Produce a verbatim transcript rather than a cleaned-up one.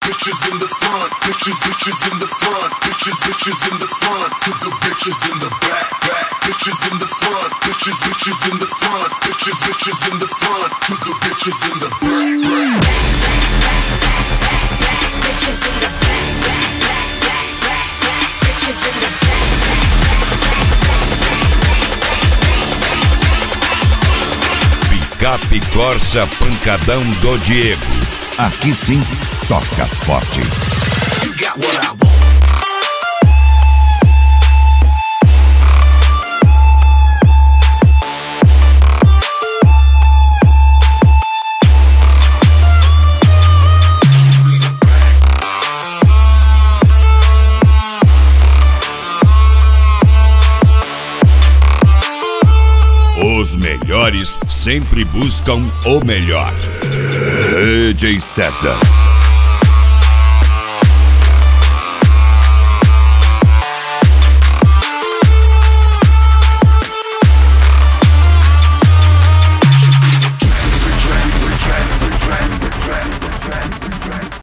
bitches in the front, bitches, bitches in the front, bitches, bitches in the front, to the bitches in the back, back, bitches in the front, bitches, bitches in the front, bitches, bitches in the front, to the bitches in the back, back, bitches in the back, bitches in the back. Picape Corsa Pancadão do Diego. Aqui sim, toca forte. You got what I want. Os melhores sempre buscam o melhor. D J César.